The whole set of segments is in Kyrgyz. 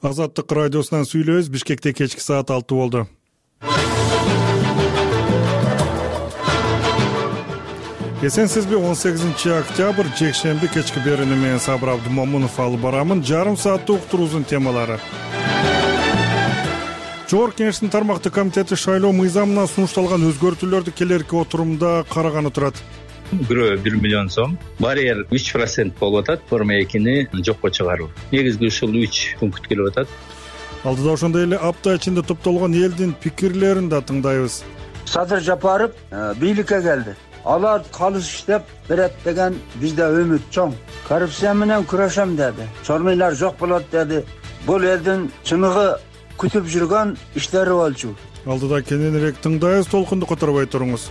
Азаттык радиосунан сүйлөбүз. Бишкекте кечки саат 6 болду. Эсенсизби, 18 октябрь жекшемби кечки берүүнү менен Сабыр Абдумомунов алып барамын. Жарым сааттык уктуруубуздун темалары. Жогорку Кеңештин тармактык комитети шайлоо мыйзамына сунушталган өзгөртүүлөрдү келерки отурумда караганы турат. Бирөө 1 миллион сом, барьер 3% болуп атат, форма 2-ни жокко чыгаруу. Негизги ушул 3 пункт келип атат. Алдыда ошондой эле апта ичинде топтолгон элдин пикирлерин да тыңдайбыз. Садыр Жапаров бийликке келди. Алар калыс иштеп берет деген бизде үмүт чоң. Коррупция менен күрөшөм деди. Чормыйлар жок болот деди. Бул элдин чыныгы күтүп жүргөн иштери болчу. Алдыда кененирээк тыңдайбыз, толкунду которбой туруңуз.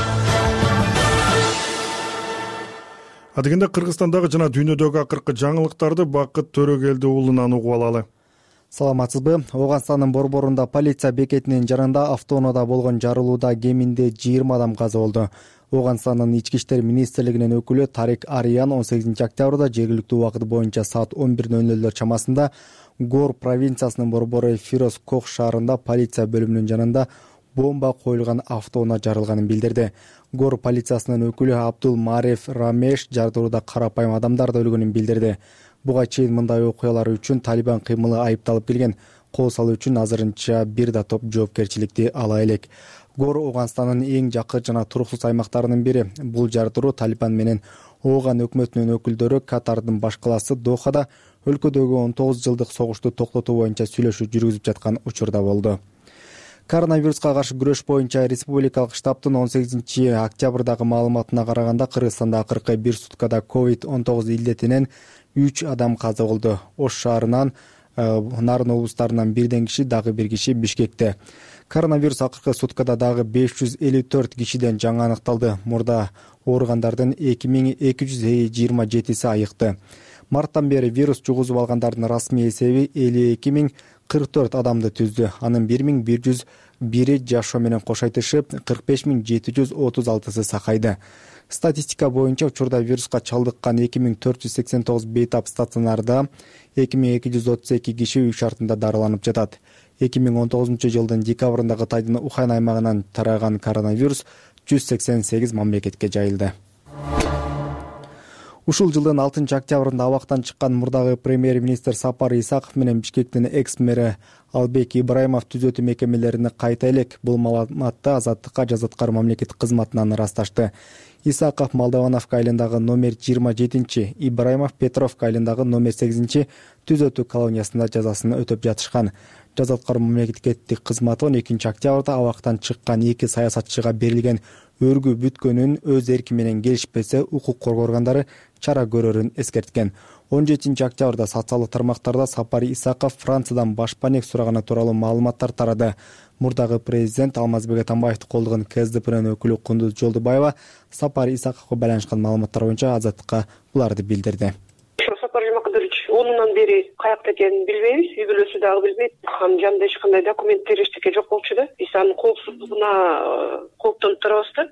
Адегенде Кыргызстандагы жана дүйнөдөгү акыркы жаңылыктарды Бакыт Төрөгелди уулунан угуп алалы. Саламатсызбы. Ооганстандын Борборунда полиция бекетинин жанында автоунаада болгон жарылууда кеминде 20 адам каза болду. Ооганстандын ички иштер министрлигинин өкүлү Тарик Ариян 18 октябрда жергиликтүү убакыт боюнча саат 11:00 чамасында Гор провинциясынын борбору Фироз Кох шаарында полиция бөлүмүнүн жанында бомба коюлган автоунаа жарылганын билдирди. Гор полициясынын өкүлү Абдул Мариф Рамеш жардырууда карапайым адамдар да өлгөнүн билдирди. Буга чейин мындай окуялар үчүн Талибан кыймылы айыпталып келген. Кол салуу үчүн азырынча бир да топ жоопкерчиликти ала элек. Гор Ооганстандын эң жакын жана туруксуз аймактарынын бири. Бул жардыруу Талибан менен Ооган өкмөтүнүн өкүлдөрү Катардын баш калаасы Дохада өлкөдөгү 19 жылдык согушту токтотуу боюнча сүйлөшүү жүргүзүп жаткан учурда болду. Коронавируска каршы күрөш боюнча республикалык штабтын 18 октябрдагы маалыматына караганда Кыргызстанда акыркы бир суткада COVID-19 илдетинен 3 адам каза болду. Ош шаарынан, Нарын облустарынан бирден киши, дагы бир киши Бишкекте. Коронавирус акыркы суткада дагы 554 кишиден жаңы аныкталды. Мурда ооругандардын 2227 айыкты. Марттан бери вирус жугузуп алгандардын расмий эсеби 52.044 адамды түздү. Анын 1101 жашоо менен кошайтышып, 45736 сакайды. Статистика боюнча учурда вируска чалдыккан 2489 бейтап стационарда 2232 киши үй шартында дарыланып жатат. 2019 жылдын декабрында Кытайдын Ухань аймагынан тараган коронавирус 188 мамлекетке жайылды. Ушул жылдын 6 октябрында абактан чыккан мурдагы премьер-министр Сапар Исаков менен Бишкектин экс-мэри Албек Ибраимов түзөтүү мекемелерине кайта элек. Бул маалыматты Азаттыкка Жазаткар мамлекеттик кызматынан ырасташты. Исаков Молдовановка айылындагы номер 27, Ибраимов Петровка айылындагы номер 8 түзөтүү колониясында жазасын өтөп жатышкан. Жазаткар мамлекеттик кызматы 12 октябрда абактан чыккан эки саясатчыга берилген өргүү бүткөнүн өз эрки менен келишпесе укук коргоо органдары чара көрөрүн эскерткен. 17 октябрда социалдык тармактарда Сапар Исаков Франциядан башпаник сураганы тууралуу маалыматтар тарады. Мурдагы президент Алмазбек Атамбаевди колдогон КСДПнын өкүлү Кундуз Жолдубаева Сапар Исаковго байланышкан маалыматтар боюнча Азаттыкка буларды билдирди. Сапар Жумакадырович 10-нан бери каякта экенин билбейбиз, үй бүлөсү дагы билбейт. Анын жанында эч кандай документтер эчтеке жок болчу да. Биз анын коопсуздугуна кооптонуп турабыз да.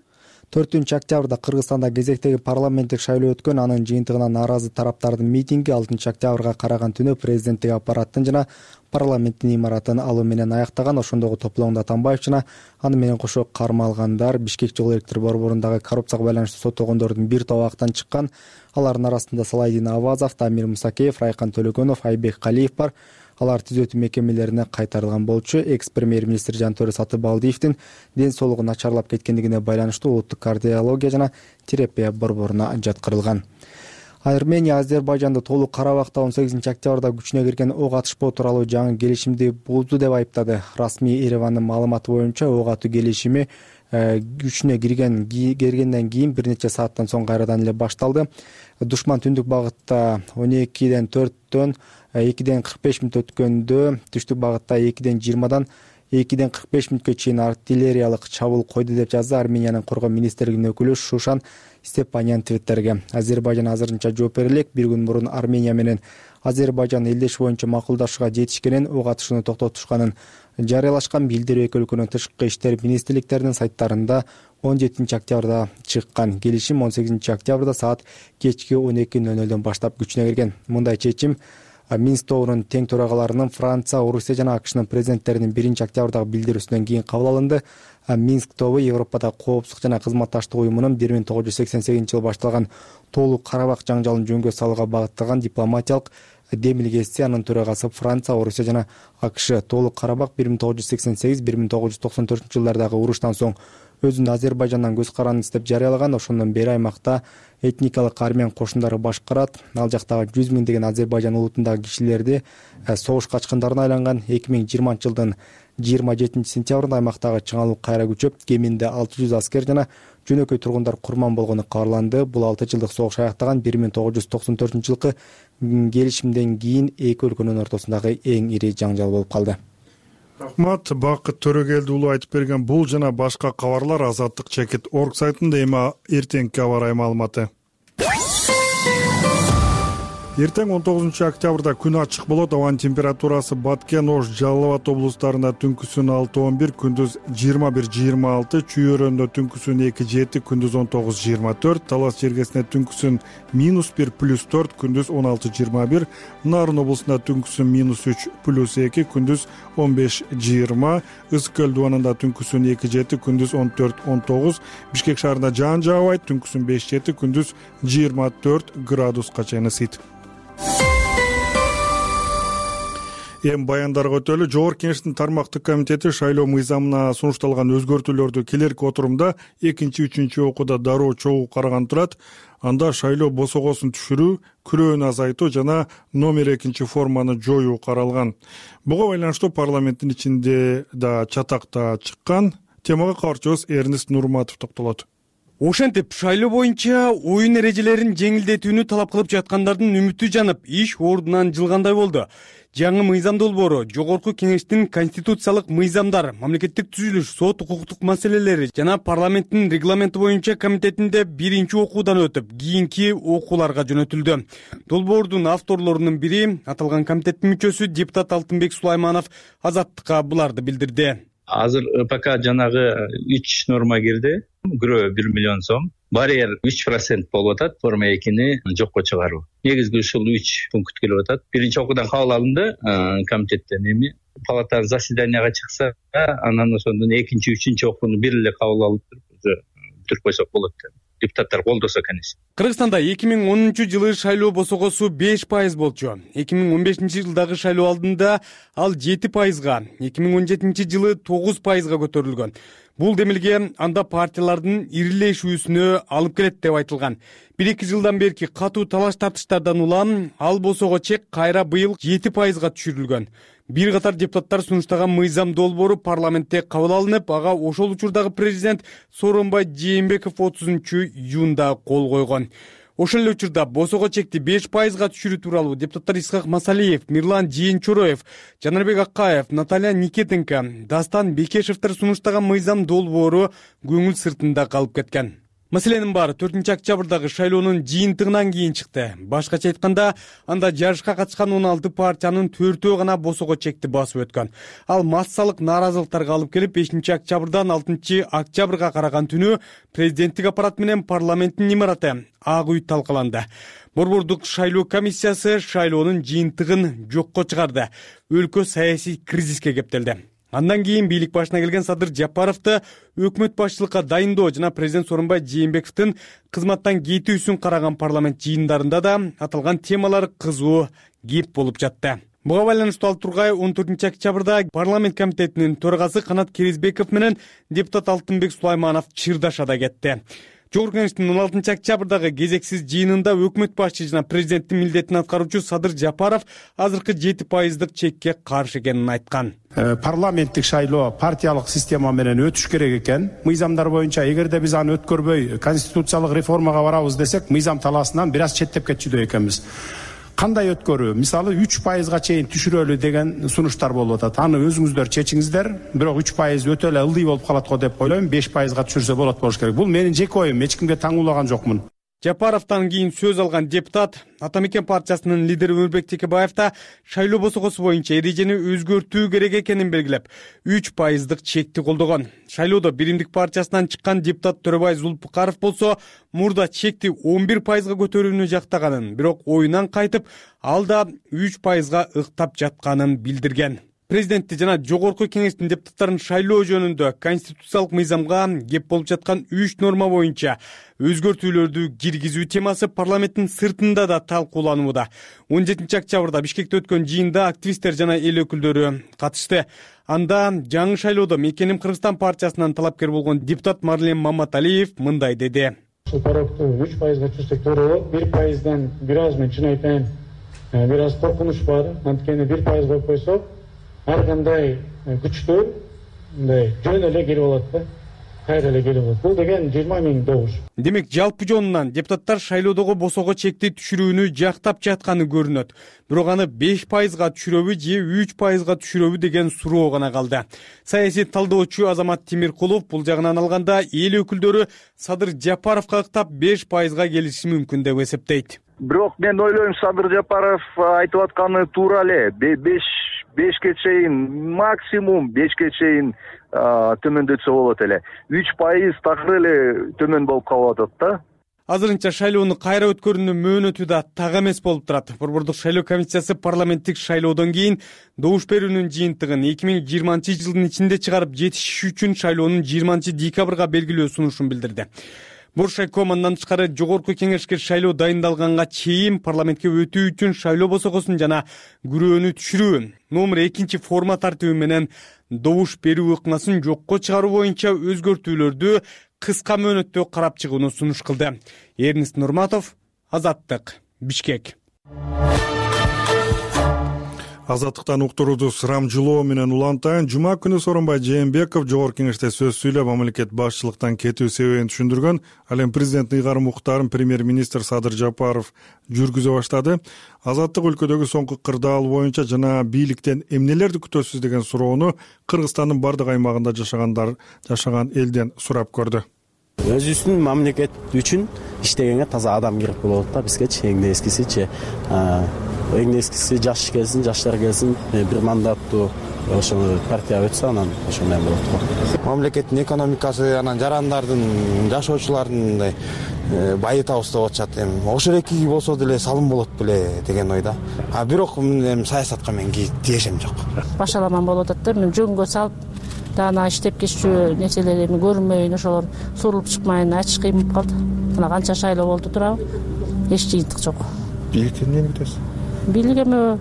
4 октябрда Кыргызстанда кезектеги парламенттик шайлоо өткөн. Анын жыйынтыгына нааразы тараптардын митинги 6 октябрга караган түнү президенттик аппараттын жана парламенттин имаратын алуу менен аяктаган. Ошондогу топломдо Атамбаев жана аны менен кошо кармалгандар Бишкек жол электр борборундагы коррупцияга байланыштуу соттолгондордун бир тобу абактан чыккан. Алардын арасында Салайдин Авазов, Дамир Мусакеев, Райкан Төлөгөнов, Айбек Калиев бар. Алар түзөтүү мекемелерине кайтарылган болчу. Экс-премьер-министр Жантөрө Сатыбалдиевдин ден соолугу начарлап кеткендигине байланыштуу улуттук кардиология жана терапия борборуна жаткырылган. Армения Азербайжанды толук Карабакта 18 октябрда күчүнө кирген ок атышпоо тууралуу жаңы келишимди бузду деп айыптады. Расмий Еревандын маалыматы боюнча ок атуу келишими күчүнө киргенден кийин бир нече сааттан соң кайрадан эле башталды. Душман түндүк багытта 12-ден 4-төн 2-ден 45 мүнөт өткөндө, түштүк багытта 2-ден 20-дан 2-ден 45 мүнөткө чейин артиллериялык чабуул койду деп жазды Армениянын коргоо министрлигинин өкүлү Шушан Степанян твиттерге. Азербайжан азырынча жооп бере элек. Бир күн мурун Армения менен Азербайжан элдеш боюнча макулдашууга жетишкенин, ок атышууну токтотушканын жарыялашкан билдирүү эки өлкөнүн тышкы иштер министрликтеринин сайттарында 17 октябрда чыккан. Келишим 18 октябрда саат кечки 12:00 баштап күчүнө кирген. Мындай чечим Минск тобунун тең төрагаларынын Франция, Орусия жана АКШнын президенттеринин 1-октябрдагы билдирүүсүнөн кийин кабыл алынды. Минск тобу Европада коопсуздук жана кызматташтык уюмунун 1988-жылы башталган Тоолук Карабак жаңжалын жөнгө салууга багытталган дипломатиялык демилгеси. Анын төрагасы Франция, Орусия жана АКШ. Тоолук Карабак 1988-1994 жылдардагы уруштан соң өзүн Азербайжандан көз каранды деп жарыялаган. Ошондон бери аймакта этникалык армян кошундары башкарат. Ал жактагы 100 миңдеген Азербайжан улутундагы кишилерди согуш качкындарына айланган. 2020-жылдын 27-сентябрында аймактагы чыңалуу кайра күчөп, кеминде 600 аскер жана жөнөкөй тургундар курман болгону кабарланды. Бул 6 жылдык согуш аяктаган 1994-жылкы келишимден кийин эки өлкөнүн ортосундагы эң ири жаңжал болуп калды. Рахмат, Бакыт Төрөгелдиулу айтып берген бул жана башка кабарлар Азаттык Чекит орг сайтында эми эртеңки аба ырайы маалыматы. Эртең 19-октябрда күн ачык болот. Абанын температурасы Баткен, Ош, Жалал Абад облустарында түнкүсүн 6-11, күндүз 21-26, Чүй өрөөнүндө түнкүсүн 2-7, күндүз 19-24, Талас жергесинде түнкүсүн -1 + 4, күндүз 16-21, Нарын облусунда түнкүсүн -3 + 2, күндүз 15-20, Ысык көл дубанында түнкүсүн 2-7, күндүз 14-19, Бишкек шаарында жаан жаабайт, түнкүсүн 5-7, күндүз 24 градуска чейин ысыйт. Эми баяндарга өтөлү. Жогорку Кеңештин тармактык комитети шайлоо мыйзамына сунушталган өзгөртүүлөрдү келерки отурумда 2-3 окууда дароо чогуу караган турат. Анда шайлоо босогосун түшүрүү, күрөөнү азайтуу жана номер 2 форманы жоюу каралган. Буга байланыштуу парламенттин ичинде да чатакта чыккан. Темага кабарчыбыз Эрнест Нурматов токтолот. Ошентип шайлоо боюнча оюн эрежелерин жеңилдетүүнү талап кылып жаткандардын үмүтү жанып, иш ордунан жылгандай болду. Жаңы мыйзам долбоору Жогорку Кеңештин конституциялык мыйзамдар, мамлекеттик түзүлүш, сот укуктук маселелери жана парламенттин регламенти боюнча комитетинде 1-окуудан өтүп, кийинки окууларга жөнөтүлдү. Долбоордун авторлорунун бири, аталган комитеттин мүчөсү депутат Алтынбек Сулайманов Азаттыкка буларды билдирди. Азыр ПК жанагы 3 норма кирди. Күрөө 1 миллион сом. Барьер 3% болуп атат, форма 2-ни жокко чыгаруу. Негизги ушул 3 пункт келип атат. Биринчи окуудан кабыл алынды комитеттен, эми палатанын заседанияга чыкса, анан ошондон экинчи, үчүнчү окууну бир эле кабыл алып бүтүрүп койсок болот. Депутаттар колдосо, конечно. Кыргызстанда 2010-жылы шайлоо босогосу 5% болчу. 2015-жылдагы шайлоо алдында ал 7%га, 2017-жылы 9%га көтөрүлгөн. Бул демилге анда партиялардын ирилешүүсүнө алып келет деп айтылган. 1-2 жылдан берки катуу талаш тартыштардан улам ал босого чек кайра быйыл 7%га түшүрүлгөн. Бир катар депутаттар сунуштаган мыйзам долбоору парламентте кабыл алынып, ага ошол учурдагы президент Сооронбай Жээнбеков 30-июнда кол койгон. Ошол эле учурда босого чекти 5%га түшүрүү тууралуу депутаттар Исхак Масалиев, Мирлан Жээнчороев, Жанарбек Акаев, Наталья Никитенко, Дастан Бекешевдер сунуштаган мыйзам долбоору көңүл сыртында калып кеткен. Маселенин баары 4-октябрдагы шайлоонун жыйынтыгынан кийин чыкты. Башкача айтканда, анда жарышка катышкан 16 партиянын 4-өө гана босого чекти басып өткөн. Ал массалык нааразылыктарга алып келип, 5-октябрдан 6-октябрга караган түнү президенттик аппарат менен парламенттин имараты Ак үй талкаланды. Борбордук шайлоо комиссиясы шайлоонун жыйынтыгын жокко чыгарды. Өлкө саясий кризиске кептелди. Андан кийин бийлик башына келген Садыр Жапаровду өкмөт башчылыкка дайындоо жана президент Сооронбай Жээнбековдун кызматтан кетүүсүн караган парламент жыйындарында да аталган темалар кызуу кеп болуп жатты. Буга байланыштуу Ал Тургай 14-октябрда парламент комитетинин төрагасы Канат Керизбеков менен депутат Алтынбек Сулайманов Чырдашада кетти. Жогорку Кеңештин 16-октябрдагы кезексиз жыйынында өкмөт башчы жана президенттин милдетин аткаруучу Садыр Жапаров азыркы 7%дык чекке каршы экенин айткан. Парламенттик шайлоо партиялык система менен өтүш керек экен. Мыйзамдар боюнча эгерде биз аны өткөрбөй конституциялык реформага барабыз десек, мыйзам талаасынан бир аз четтеп кетчүдөй экенбиз. Кандай өткөрүү? Мисалы 3%га чейин түшүрөлү деген сунуштар болуп атат. Аны өзүңүздөр чечиңиздер. Бирок 3% өтө эле ылдый болуп калат го деп ойлойм. 5%га түшүрсө болот болуш керек. Бул менин жеке оюм, эч кимге таңуулаган жокмун. Жапаровдон кийин сөз алган депутат Ата Мекен партиясынын лидери Өмүрбек Текебаев да шайлоо босогосу боюнча эрежени өзгөртүү керек экенин белгилеп, 3% чекти колдогон. Шайлоодо Биримдик партиясынан чыккан депутат Төрөбай Зулпукаров болсо, мурда чекти 11% көтөрүүнү жактаганын, бирок оюнан кайтып, ал да 3% ыктап жатканын билдирген. Президентти жана жогорку кеңештин депутаттарын шайлоо жөнүндө конституциялык мыйзамга кеп болуп жаткан 3 норма боюнча өзгөртүүлөрдү киргизүү темасы парламенттин сыртында да талкууланууда. 17 октябрда Бишкекте өткөн жыйында активисттер жана эл өкүлдөрү катышты. Анда жаңы шайлоодо Мекеним Кыргызстан партиясынан талапкер болгон депутат Марлен Маматалиев мындай деди. Ушул парокту 3%га түшсөк туура болот. 1%дан бир аз мен чын айтайын, бир аз коркунуч бар. Анткени 1% коюп койсок, ар кандай күчтүү мындай жөн эле келип алат да. Кайра эле келип алат. Бул деген 20 000 добуш. Демек, жалпы жонунан депутаттар шайлоодогу босого чекти түшүрүүнү жактап жатканы көрүнөт. Бирок аны 5%га түшүрөбү же 3%га түшүрөбү деген суроо гана калды. Саясий талдоочу Азамат Тимиркулов бул жагынан алганда эл өкүлдөрү Садыр Жапаровго ыктап 5%га келиши мүмкүн деп эсептейт. Бирок мен ойлойм, Садыр Жапаров айтып атканы туура эле. 5ке чейин, максимум 5ке чейин төмөндөтсө болот эле. 3% такыр эле төмөн болуп калып атат да. Азырынча шайлоону кайра өткөрүүнүн мөөнөтү да так эмес болуп турат. Борбордук шайлоо комиссиясы парламенттик шайлоодон кийин добуш берүүнүн жыйынтыгын 2020-жылдын ичинде чыгарып жетишиш үчүн шайлоонун 20 декабрга белгилөө сунушун билдирди. Боршайком андан тышкары жогорку кеңешке шайлоо дайындалганга чейин парламентке өтүү үчүн шайлоо босогосун жана күрөөнү түшүрүү, номер 2 форма тартиби менен добуш берүү ыкмасын жокко чыгаруу боюнча өзгөртүүлөрдү кыска мөөнөттө карап чыгууну сунуш кылды. Эрнест Нурматов, Азаттык, Бишкек. Азаттыктан уктурууду сурамжылоо менен улантайын. Жума күнү Сооронбай Жээнбеков жогорку кеңеште сөз сүйлөп, мамлекет башчылыктан кетүү себебин түшүндүргөн. Ал эми президенттин ыйгарым уктарын премьер-министр Садыр Жапаров жүргүзө баштады. Азаттык өлкөдөгү соңку кырдаал боюнча жана бийликтен эмнелерди күтөсүз деген суроону Кыргызстандын бардык аймагында жашаган элден сурап көрдү. Өзүбүздүн мамлекет үчүн иштегенге таза адам керек болот да, бизгечи эң эскисичи. Эң эскиси жаш келсин, жаштар келсин, бир мандаттуу ошо партия өтсө, анан ошондой болот го. Мамлекеттин экономикасы, анан жарандардын, жашоочулардын байытабыз деп атышат. Ошол эки болсо деле салым болот беле деген ойда. Бирок саясатка мен тиешем жок. Башаламан болуп атат да, мен жөнгө салып дана иштеп кечүү нерселерди көрмөйүн, ошолор сурулуп чыкмайын, ачык кыймылып калды. Мына канча шайлоо болду турабы? Эч жыйынтык жок. Бийликтен эмне күтөсүз? Бийлик эми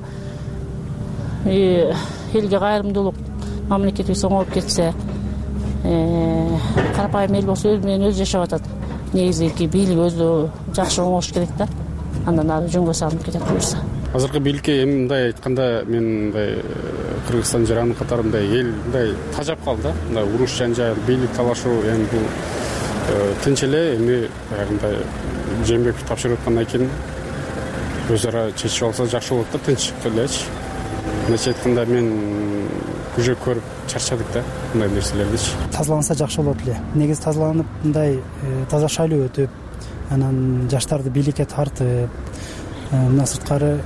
элге кайрымдуулук, мамлекетибиз оңолуп кетсе, карапайым эл болсо өзү менен өзү жашап атат. Негизи бийлик өзү жакшы оңолуш керек да. Андан ары жөнгө салынып кетет буюрса. Азыркы бийликке эми мындай айтканда, мен мындай Кыргызстан жараны катары мындай эл мындай тажап калды да. Мындай уруш жанжал, бийлик талашуу, эми бул тынч эле эми мындай Жээнбеков тапшырып аткандан кийин өз ара чечип алса жакшы болот да, тынч элечи. Мындайча айтканда мен уже көрүп чарчадык да мындай нерселердичи. Тазаланса жакшы болот эле. Негизи тазаланып, мындай таза шайлоо өтүп, анан жаштарды бийликке тартып, мына сырткары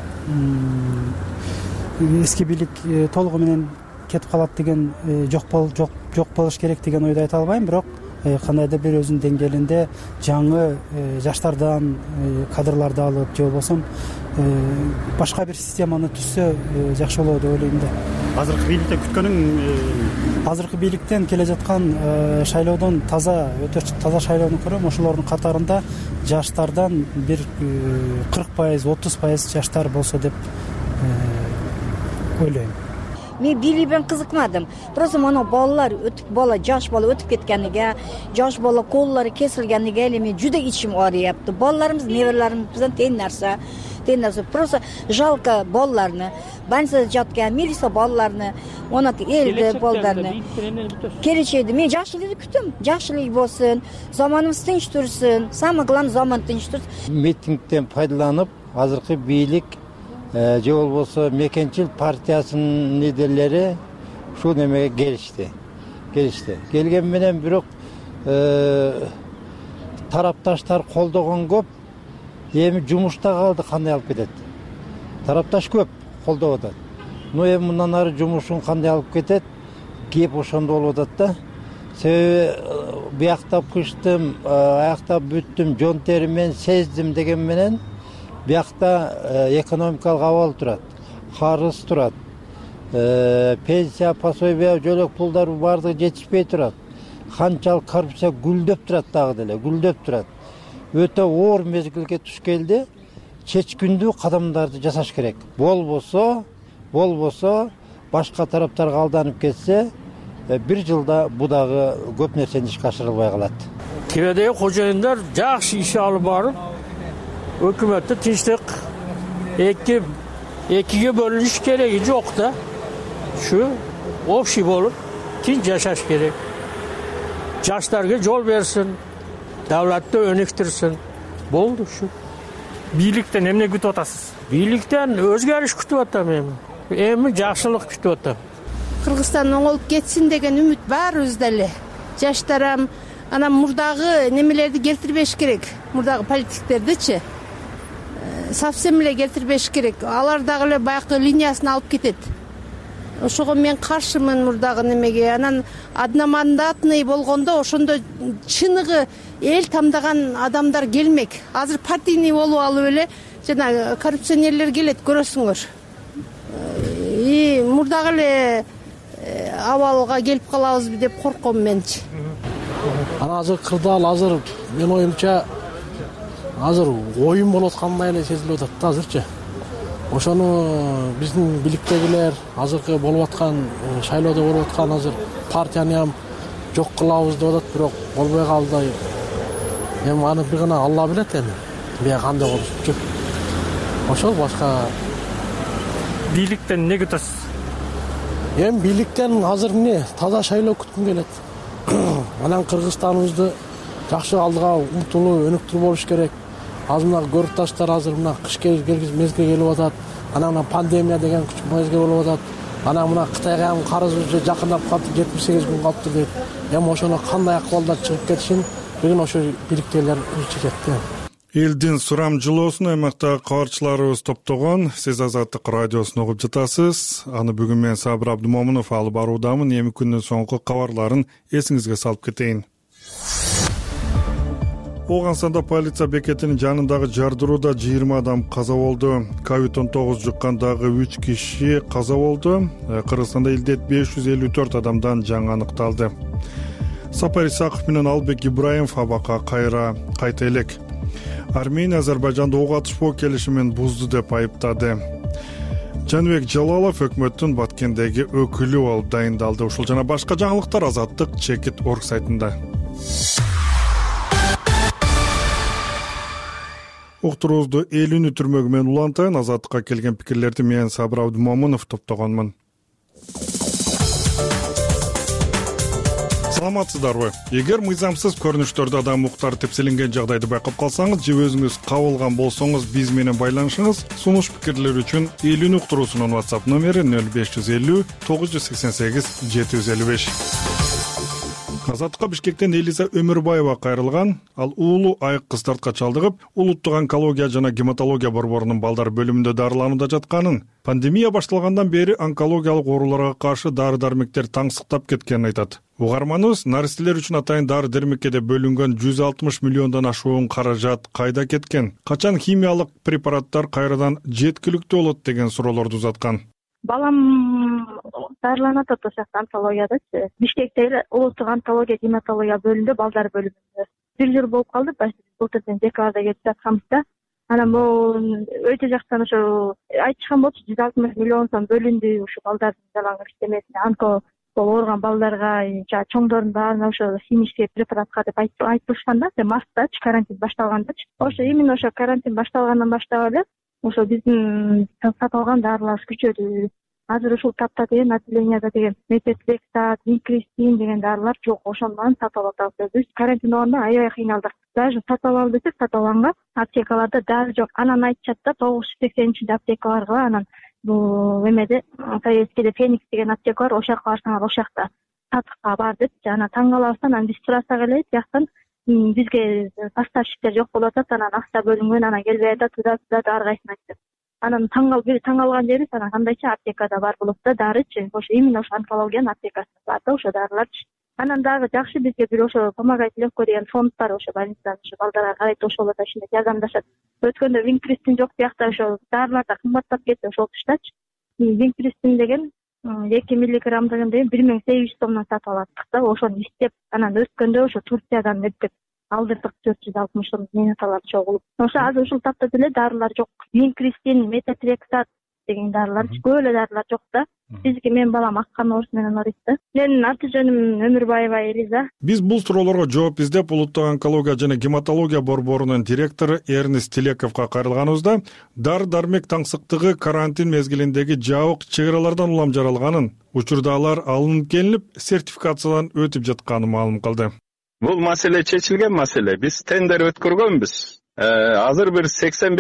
эски бийлик толугу менен кетип калат деген жок болуш керек деген ойду айта албайм, бирок кандайдыр бир өзүнүн деңгээлинде жаңы жаштардан кадрларды алып, же болбосо башка бир системаны түзсө жакшы болот деп ойлойм да. Азыркы бийликтен күткөнүң? Азыркы бийликтен келе жаткан шайлоодон өтө таза шайлоону көрөм. Ошолордун катарында жаштардан бир 40%, 30% жаштар болсо деп ойлойм. Мен бийликпен кызыкмадым. Просто мына балалар жаш бала өтүп кеткениге, жаш бала коллору кесилгениге эле мен жүдө ичим аарыяпты. Балаларыбыз, неберелерибизден тең нерсе. Просто жалко балаларны, больницада жаткан милиция балаларны, она элди балдарны. Келечекти мен жакшы эле күтөм. Жакшы эле болсун, заманыбыз тынч турсун. Самое главное, заман тынч турсун. Митингден пайдаланып, азыркы бийлик же болбосо Мекенчил партиясынын лидерлери ушул немеге келишти. Келген менен бирок тарапташтар колдогон көп, эми жумушта калды, кандай алып кетет? Тарапташ көп колдоп атат. Но эми мындан ары жумушун кандай алып кетет? Кеп ошондо болуп атат да. Себеби бияктап кыштым, аяктап бүттүм, жон теримен сездим деген менен биякта экономикалык абал турат, карыз турат, пенсия, пособие, жөлөк пулдар баардыгы жетишпей турат. Канчалык коррупция гүлдөп турат, дагы деле гүлдөп турат. Өтө оор мезгилге туш келди. Чечкиндүү кадамдарды жасаш керек. Болбосо башка тараптарга алданып кетсе, бир жылда бу дагы көп нерсени ишке ашырылбай калат. Тибедеги кожоюндар жакшы иш алып барып, өкмөттү тынчтык экиге бөлүнүш кереги жок да. Şu общий болуп тинч жашаш керек. Жаштарга жол берсин, давлатты өнүктүрсүн. Болду şu. Бийликтен эмне күтүп атасыз? Бийликтен өзгөрүш күтүп атам эми. Эми жакшылык күтүп атам. Кыргызстан оңолуп кетсин деген үмүт баарыбызда эле. Жаштарам анан мурдагы немелерди келтирбеш керек. Мурдагы политиктердичи совсем эле келтирбеш керек. Алар дагы эле баягы линиясын алып кетет. Ошого мен каршымын мурдагы немеге. Анан одномандатный болгондо ошондо чыныгы эл тамдаган адамдар келмек. Азыр партийный болуп алып эле жана коррупционерлер келет, көрөсүңөр. Мурдагы эле абалга келип калабызбы деп корком менчи. Ана азыр кырдаал азыр мен оюмча азыр оюн болуп аткандай эле сезилип атат да азырчы. Ошону биздин бийликтегилер азыркы болуп аткан шайлоодо болуп аткан азыр партияны ham жок кылабыз деп атат, бирок болбой калды. Эми аны бир гана Алла билет эми. Бия кандай болуп. Ошол башка бийликтен эмне күтөсүз? Эми бийликтен азыр эмне таза шайлоо күткүм келет. Анан Кыргызстаныбызды жакшы алдыга умтулуу, өнүктүрүү болуш керек. Азыр мына көрүкташтар азыр мына кыш мезгил келип атат. Анан мына пандемия деген мезгил болуп атат. Анан мына Кытайга ham карызыбыз жакындап калды, 78 күн калыптыр дейт. Эми ошону кандай акыбалдар чыгып кетишин бүгүн ошо бийликтегилер чечет. Элдин сурамжылоосун аймактагы кабарчыларыбыз топтогон. Сиз Азаттык радиосун угуп жатасыз. Аны бүгүн мен Сабыр Абдумомунов алып баруудамын. Эми күндүн соңку кабарларын эсиңизге салып кетейин. Оогансанда полиция бекетинин жанындагы жардырууда 20 адам каза болду. COVID-19 жуккандагы 3 киши каза болду. Кыргызстанда илдет 554 адамдан жаңы аныкталды. Сапар Исаков менен Албек Ибраимов абакка кайта элек. Армения Азербайжанды ок атышпоо келишимин бузду деп айыптады. Жаныбек Жалалов өкмөттүн Баткендеги өкүлү болуп дайындалды. Ушул жана башка жаңылыктар Азаттык Чекит.org сайтында. Уктуруубузду эл үнү түрмөгү менен улантайын. Азаттыкка келген пикирлерди мен Сабыр Абдумомунов топтогонмун. Саламатсыздарбы? Эгер мыйзамсыз көрүнүштөрдө адам укуктары тепселенген жагдайды байкап калсаңыз же өзүңүз кабылган болсоңуз биз менен байланышыңыз. Сунуш пикирлер үчүн эл үнү уктуруусунун WhatsApp номери 0550 988 755. Азаттыкка Бишкектен Элиза Өмүрбаева кайрылган. Ал уулу айык кыздартка чалдыгып, улуттук онкология жана гематология борборунун балдар бөлүмүндө дарыланууда жатканын, пандемия башталгандан бери онкологиялык ооруларга каршы дары-дармектер таңсыктап кеткенин айтат. Угарманыбыз наристелер үчүн атайын дары-дармекке де бөлүнгөн 160 миллиондон ашуун каражат кайда кеткен? Качан химиялык препараттар кайрадан жеткиликтүү болот деген суроолорду узаткан. Балам дарыланат ошол жакта онкологиядачы. Бишкектеги улуттук онкология гематология бөлүмүндө, балдар бөлүмүндө. 1 жыл болуп калды, былтырдын декабрда кетип жатканбыз да. Анан бул өтө жактан ошо айтышкан болчу 160 миллион сом бөлүндү ушу балдардын жалаң иштемесине, онко ооруган балдарга, чоңдордун баарына ошо химический препаратка деп айтышкан да, мартта карантин башталгандачы. Ошо именно ошо карантин башталгандан баштап эле ошо биздин сатылган дарылар күчөдү. Азыр ушул тапта деген отделенияда деген мететрексат, никристин деген дарылар жок. Ошондон сатып атабыз. Биз карантин болгондо аябай кыйналдык. Даже сатып алалы десек сатып алганга аптекаларда дары жок. Анан айтышат да 980 аптекаларга, анан бул эмеде Советскийде Феникс деген аптека бар, ошол жака барсаңар ошол жакта сатыкка бар деп жана таң калабыз. Анан биз сурасак эле, тияктан бизге поставщиктер жок болуп атат, анан акча бөлүнгөн, анан келбей атат, ар кайсына айтат. Анан таң калган жерибиз, анан кандайчы аптекада бар болот да дарычы, ошо именно ошо онкологиянын аптекасында бар да ошо дарыларчы. Анан дагы жакшы бизге бир ошо помогать легко деген фонд бар, ошо больницанын ошо балдарга карайт, ошол да ишине жардамдашат. Өткөндө Винкристин жок биякта ошо дарылар да кымбаттап кетти, ошол туштачы. Винкристин деген 2 миллиграммдыгын деген 1800 сомдон сатып алаттык да, ошону иштеп, анан өткөндө ошо Турциядан эптеп алдырдык 460 сом менаталар чогулуп. Ошо азыр ушул тапта деле дарылар жок. Винкристин, метатрексат деген дарылар, көп эле дарылар жок да. Бизге менин балам аккан орус менен ооруйт да. Менин аты жөнүм Өмүрбаева Элиза. Биз бул суроолорго жооп издеп улуттук онкология жана гематология борборунун директору Эрнест Телековго кайрылганыбызда дары-дармек таңсыктыгы карантин мезгилиндеги жабык чек-аралардан улам жаралганын, учурда алар алынып келинип, сертификациядан өтүп жатканын маалым кылды. Бул маселе чечилген маселе. Биз тендер өткөргөнбүз. Азыр бир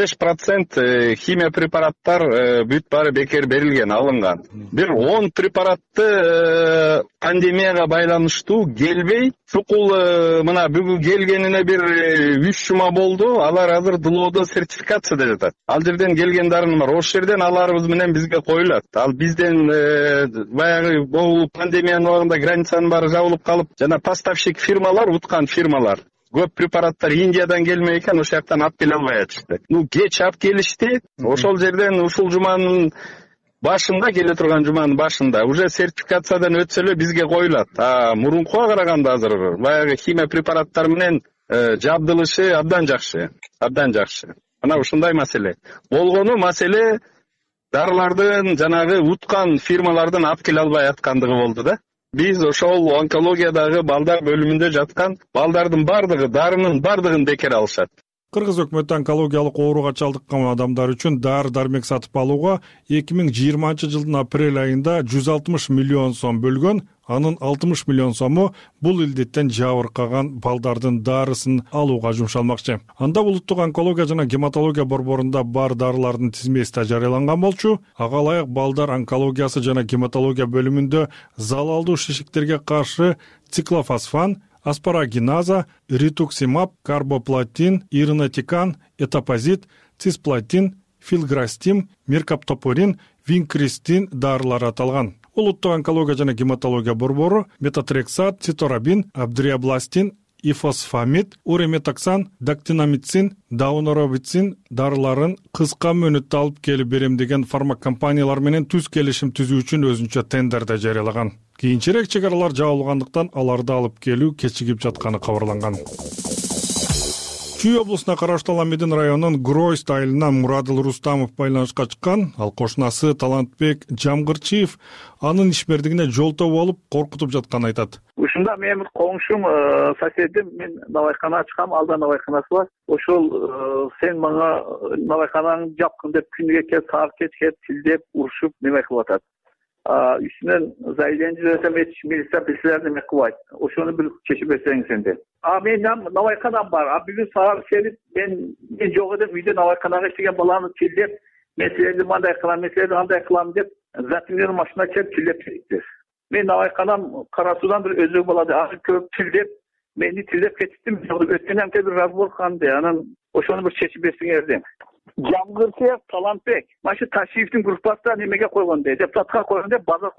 85% химия препараттар бүт баары бекер берилген, алынган. Бир 10 препаратты пандемияга байланыштуу келбей, чукул мына бүгүн келгенине бир 3 жума болду. Алар азыр дылоодо сертификацияда жатат. Ал жерден келген дарыны бар. Ошол жерден аларыбыз менен бизге коюлат. Ал бизден баягы бул пандемиянын убагында границанын баары жабылып калып, жана поставщик фирмалар, уткан фирмалар көп препараттар Индиядан келмей экен, ошол жактан алып келе албай атышты. Кеч алып келишти. Ошол жерден ушул жуманын башында, келе турган жуманын башында уже сертификациядан өтсө эле бизге коюлат. Мурункуга караганда азыр баягы химия препараттар менен жабдылышы абдан жакшы. Мына ушундай маселе. Болгону маселе дарылардын жанагы уткан фирмалардын алып келе албай аткандыгы болду да. Биз ошол онкологиядагы балдар бөлүмүндө жаткан балдардын бардыгы, дарынын бардыгын бекер алышат. Кыргыз өкмөтү онкологиялык ооруга чалдыккан адамдар үчүн дары-дармек сатып алууга 2020 жылдын апрель айында 160 миллион сом бөлгөн, анын 60 миллион сому бул илдеттен жабыркаган балдардын дарысын алууга жумшалмакчы. Анда улуттук онкология жана гематология борборунда бар дарылардын тизмеси да жарыяланган болчу. Ага ылайык балдар онкологиясы жана гематология бөлүмүндө залалдуу шишиктерге каршы циклофосфан, аспарагиназа, ритуксимаб, карбоплатин, иринотикан, этапозит, цисплатин, филграстим, меркаптопурин, винкристин дарылары аталган. Улуттук онкология жана гематология борбору метатрексат, циторабин, абдриабластин, ифосфамид, уреметоксан, дактинамицин, дауноробицин дарыларын кыска мөөнөттө алып келип берем деген фармакомпаниялар менен түз келишим түзүү үчүн өзүнчө тендерде жарыялаган. Кийинчерээк чек аралар жабылгандыктан аларды алып келүү кечигип жатканы кабарланган. Чүй облусуна караштуу Аламедин районунун Гройст айылынан Мурадыл Рустамов байланышка чыккан. Ал кошунасы Талантбек Жамгырчиев анын ишмердигине жолтоо болуп коркутуп жатканын айтат. Ушунда менин коңшум, соседим, мен навайкана ачкам, алда навайканасы бар. Ошол сен мага навайканаңды жапкын деп күнүгө кеп, саат кечке тилдеп, урушуп неме кылып атат. Üstünden zayilenci desem hiç milisa bilgilerini mi kuvayt. O şunu bir çeşip etsen sende. Ben Navaykan'dan var. Bir gün sağa serip ben çok edip video Navaykan'a geçtiğim balanı çildep meseleleri manday kılan, meseleleri anday kılan deyip zaten maşına çep çildep çildip. Ben Navaykan'dan Karasu'dan bir özlük baladı. Ağır köp çildep beni çildep geçtim. Ötkenem de bir razbol kandı. O şunu bir çeşip etsen erdim. Жамгырчиев Талантбек. Машы Ташиевдин группасына немеге койгон де, депутатка койгон де, базар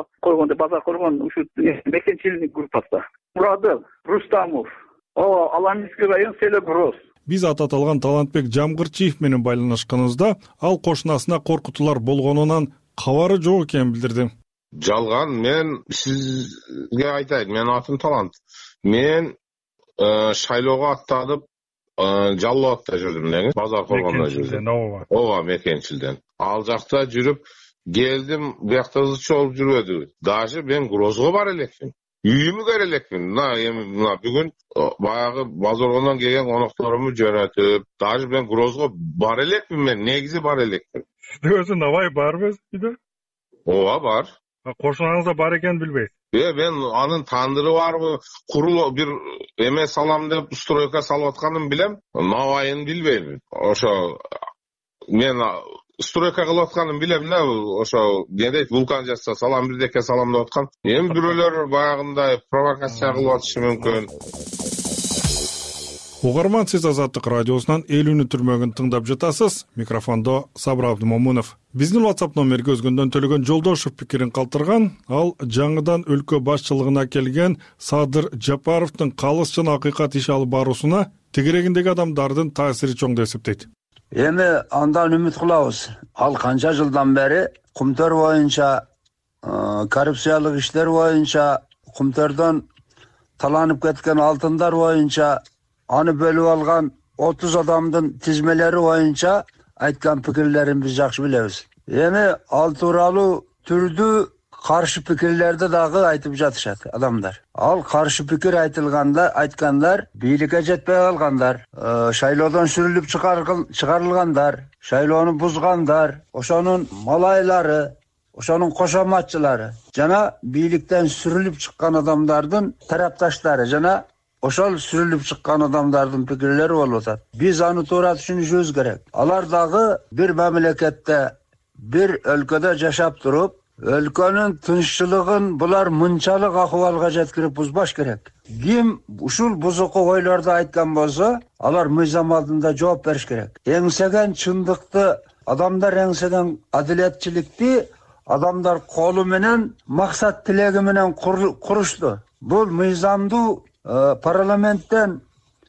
койгон ушу мекенчиликтин группасына. Мурадыл Рустамов. Аламинский район село Гроз. Биз аталган Талантбек Жамгырчиев менен байланышканыбызда ал кошунасына коркутуулар болгонунан кабары жок экенин билдирди. Жалган, мен сизге айтайын, менин атым Талант. Мен шайлоого аттанып Жаллоатта жүрдүм, базар коргондо жүрдүм. Ооба, Мекенчилден. Ал жакта жүрүп келдим, биякта ызчы болуп жүрбөдү. Даже мен Грозго бар элекмин. Үйүмө кире элекмин. Мына бүгүн баягы базаргондон келген конокторумду жөнөтүп, даже мен Грозго бар элекмин, мен негизи бар элекмин. Сизде өзү навай барбы үйдө? Ооба, бар. Кошунаңызда бар экенин билбейсиз. Мен анын тандыры барбы, курул бир эме салам деп стройка салып атканын билем, навайын билбейм. Ошо мен стройка кылып атканын билем да, ошо не дейт, вулкан жасса салам бирдеке салам деп аткан. Эми бирөөлөр баягындай провокация кылып атышы мүмкүн. Угарман, сиз Азаттык радиосунан Элүүнү түрмөгүн тыңдап жатасыз. Микрофондо Сабыр Абдымомунов. Биздин WhatsApp номерге өзгөндөн Төлөгөн Жолдошев пикирин калтырган. Ал жаңыдан өлкө башчылыгына келген Садыр Жапаровдун калыс жана акыйкат иш алып баруусуна тегерегиндеги адамдардын таасири чоң деп эсептейт. Эми андан үмүт кылабыз. Ал канча жылдан бери Кумтөр боюнча, коррупциялык иштер боюнча, Кумтөрдөн таланып кеткен алтындар боюнча, аны бөлүп алган 30 адамдын тизмелери боюнча айткан пикирлерин биз жакшы билебиз. Эми ал тууралуу түрдүү каршы пикирлерди дагы айтып жатышат адамдар. Ал каршы пикир айткандар бийликке жетпей калгандар, шайлоодон сүрүлүп чыгарылгандар, шайлоону бузгандар, ошонун малайлары, ошонун кошоматчылары жана бийликтен сүрүлүп чыккан адамдардын тарапташтары жана ошол сүрүлүп чыккан адамдардын пикирлери болуп атат. Биз аны туура түшүнүшүбүз керек. Алар дагы бир мамлекетте, бир өлкөдө жашап туруп, өлкөнүн тынччылыгын булар мынчалык акыбалга жеткирип бузбаш керек. Ким ушул бузуку ойлорду айткан болсо, алар мыйзам алдында жооп бериш керек. Эңсеген чындыкты, адамдар эңсеген адилетчиликти адамдар колу менен, максат тилеги менен курушту. Бул мыйзамдуу парламенттен,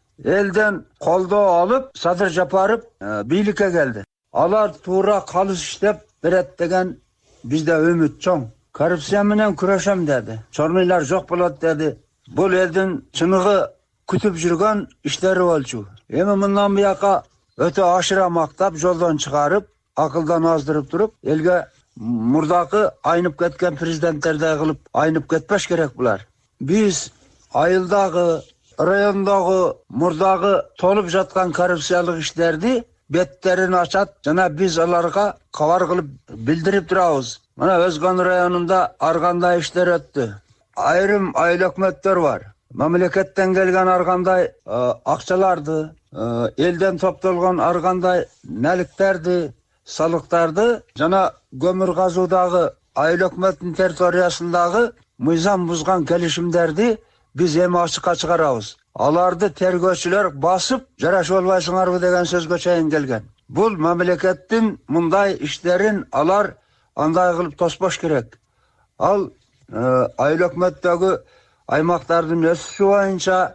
элден колдоо алып, Садыр Жапаров бийликке келди. Алар туура калыс иштеп берет деген бизде үмүт чоң. Коррупция менен күрөшөм деди. Чормыйлар жок болот деди. Бул элдин чыныгы күтүп жүргөн иштери болчу. Эми мындан буяка өтө ашыра мактап, жолдон чыгарып, акылдан аздырып туруп, элге мурдакы айнып кеткен президенттердей кылып айнып кетпеш керек булар. Биз айылдагы, райондогу, мурдагы толуп жаткан коррупциялык иштерди беттерин ачат жана биз аларга кабар кылып билдирип турабыз. Мына Өзгөн районунда ар кандай иштер өттү. Айрым айыл өкмөттөр бар. Мамлекеттен келген ар кандай акчаларды, элден топтолгон ар кандай наликтерди, салыктарды жана көмүр казуудагы айыл өкмөттүн территориясындагы мыйзам бузган келишимдерди биз эми ачыкка чыгарабыз. Аларды тергөөчүлөр басып, жарашып албайсыңарбы деген сөзгө чейин келген. Бул мамлекеттин мындай иштерин алар андай кылып тоспош керек. Ал айыл өкмөттөгү аймактардын өсүшү боюнча,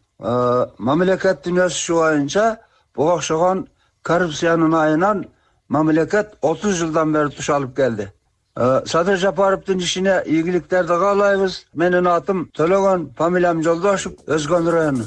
мамлекеттин өсүшү боюнча буга окшогон коррупциянын айынан мамлекет 30 жылдан бери туш алып келди. Садыр Жапаровдун ишине ийгиликтерди каалайбыз. Менин атым Төлөгөн, фамилиям Жолдошев, Өзгөн району.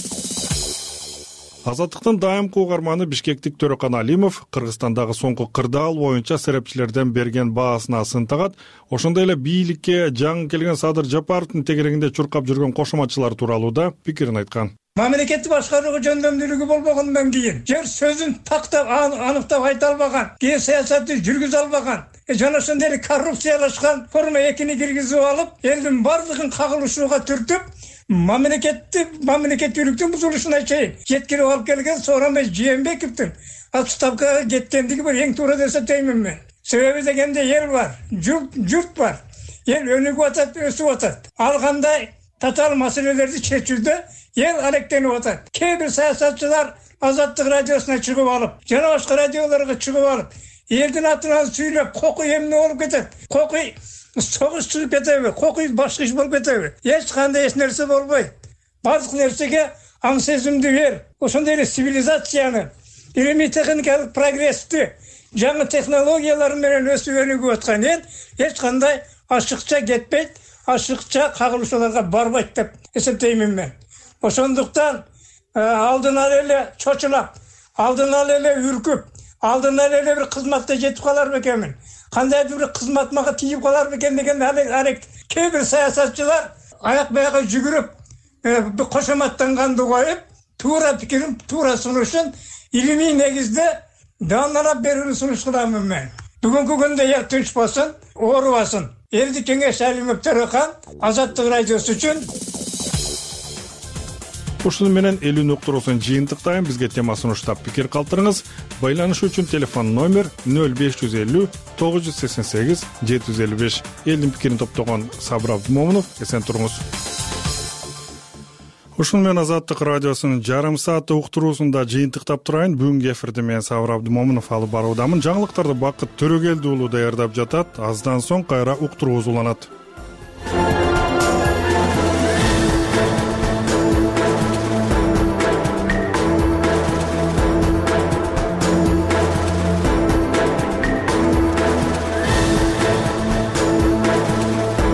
Азаттыктын дайымкы угарманы Бишкектик Төрөкан Алимов Кыргызстандагы соңку кырдаал боюнча серепчилерден берген баасына сынтагат. Ошондой эле бийликке жаңы келген Садыр Жапаровдун тегерегинде чуркап жүргөн кошоматчылар тууралуу да пикирин айткан. Мамлекетти башкарууга жөндөмдүүлүгү болбогондон кийин, жер сөзүн тактап, аныктап айта албаган, эл саясатты жүргүзө албаган, жана ошондой коррупциялашкан форма экини киргизип алып, элдин бардыгын кагылышууга түртүп, мамлекеттүүлүктүн бузулушуна чейин жеткирип алып келген Сооронбай Жээнбековдун отставкага кеткендиги бир эң туура деп эсептеймин мен. Себеби дегенде эл бар, журт бар. Эл өнүгүп атат, өсүп атат. Ал кандай татаал маселелерди чечүүдө ел алектенип атат. Кээ бир саясатчылар Азаттык радиосуна чыгып алып, жана башка радиолорго чыгып алып, элдин атынан сүйлөп, кокуй эмне болуп кетет? Кокуй согуш чыгып кетеби? Кокуй башка иш болуп кетеби? Эч кандай эч нерсе болбойт. Бардык нерсеге аң сезимди бер. Ошондой эле цивилизацияны, илимий техникалык прогрессти, жаңы технологиялар менен өсүп өнүгүп аткан эл эч кандай ашыкча кетпейт, ашыкча кагылышууларга барбайт деп эсептеймин мен. Ошондуктан алдын ала эле чочулап, алдын ала эле үркүп, алдын ала эле бир кызматта жетип калар бекенмин. Кандайдыр бир кызмат мага тийип калар бекен деген кээ бир саясатчылар аяк баягы жүгүрүп, бир кошоматтанганды коюп, туура пикирин, туура сунушун илимий негизде даамалап берүүнү сунуш кыламын мен. Бүгүнкү күндө эл тынч болсун, оорубасын. Элди кеңеш Алимов Төрөкан, Азаттык радиосу үчүн. Ушуну менен Элүүнү уктуруусун жыйынтыктайм. Бизге тема сунуштап пикир калтырыңыз. Байланыш үчүн телефон номер 0550 988 755. Элдин пикирин топтогон Сабыр Абдымомунов. Эсен туруңуз. Ушун менен Азаттык радиосунун жарым сааттык уктуруусунда жыйынтыктап турайын. Бүгүнкү эфирди мен Сабыр Абдымомунов алып баруудамын. Жаңылыктарды Бакыт Төрөгелди уулу даярдап жатат. Аздан соң кайра уктуруубуз уланат.